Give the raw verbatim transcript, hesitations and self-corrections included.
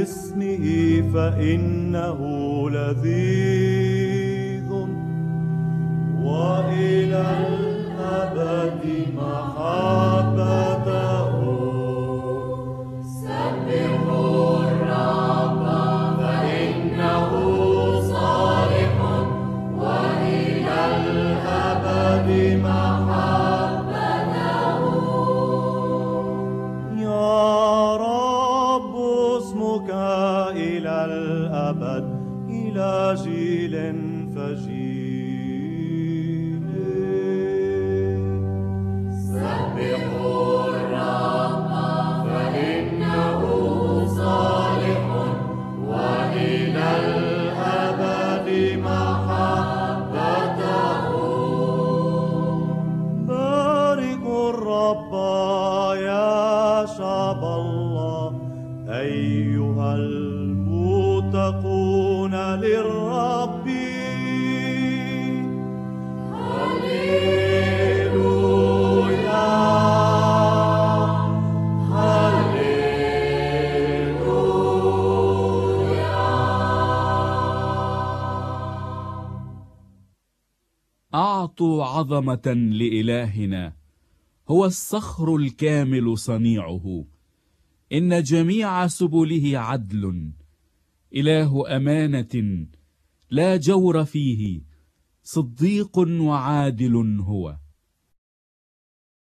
باسمه فإنه لذيذ، وإلى الأبد محبته. سبحوا الرب فإنه صالح، وإلى الأبد محبته. يا رب اسمك إلى الأبد، إلى جيل فجيل. سبحوا الرب فإنه صالح، وإلى الأبد محبته. باركوا الرب يا شعب الله، أيها المتقون للرب. هللويا هللويا. أعطوا عظمة لإلهنا، هو الصخر الكامل صنيعه، إن جميع سبله عدل، إله أمانة لا جور فيه، صديق وعادل هو.